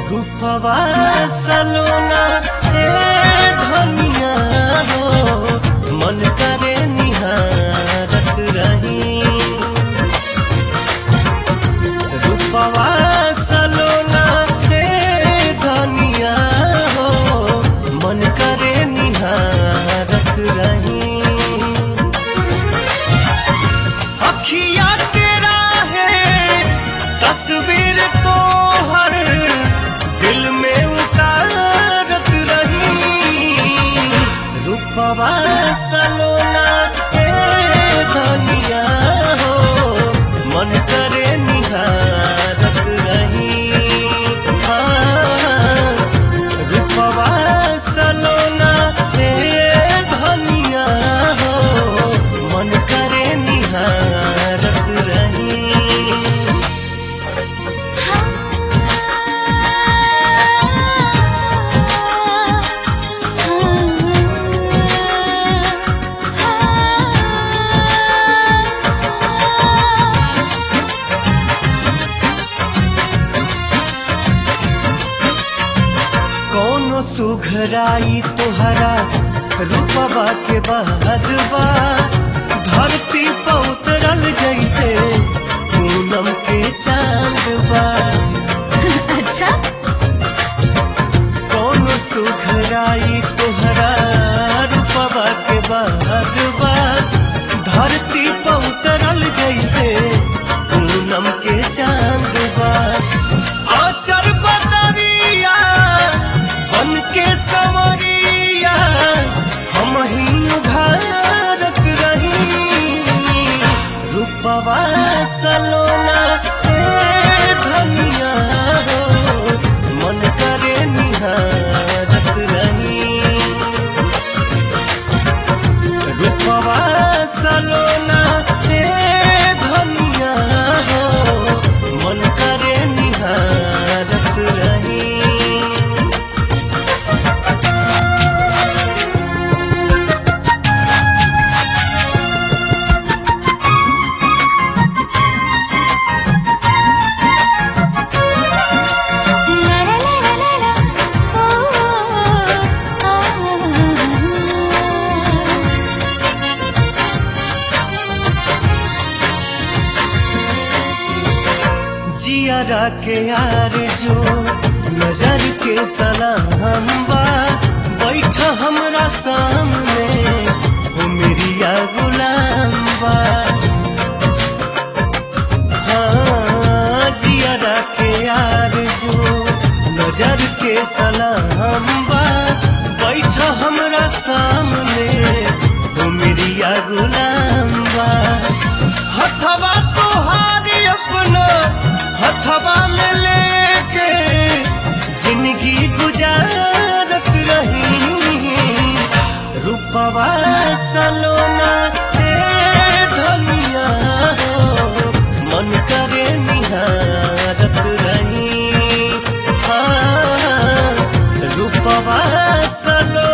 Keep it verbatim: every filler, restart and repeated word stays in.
रूपवा सलोना ए धनिया हो मन करे निहारत रही। रूपवा सलोना ए धनिया हो मन करे निहारत रही। अखिया तेरा है तस्वीर तो हर दिल में उतारत रही। रूपवा सलोना ए धनिया हो मन करे निहारत रही। हाँ, रूपवा सलोना ए धनिया हो मन करे निहारत रही। कौनो सुघराई तोहरा रूपवा के बाद बा धरती पर उतरल जैसे पूनम के चांद बा। अच्छा कौनो सुघराई तोहरा रूपवा के बाद बा धरती पर उतरल जैसे पूनम के चांद बा। आचर बदरिया बन के संवरिया हम ही उघारत रही। रूपवा सलोना ए धनिया हो मन करे निहारत रही। रूपवा सलोना ए धनिया हो मन करे निहारत रही। ला ला ला ला ला ओ जियारा के यार जो नजर के सलाम बा बैठा हमरा सामने वो मेरिया गुलाम बा। हाँ, जियारा के यार जो नजर के सलाम बा बैठा हमरा सामने वो मेरिया गुलाम बा। हथवा तोहारी अपना हथवा में लेके जिंदगी गुजारत रही। रूपवा सलोना ए धनिया हो मन करे निहारत रही। हाँ, रूपवा सलोना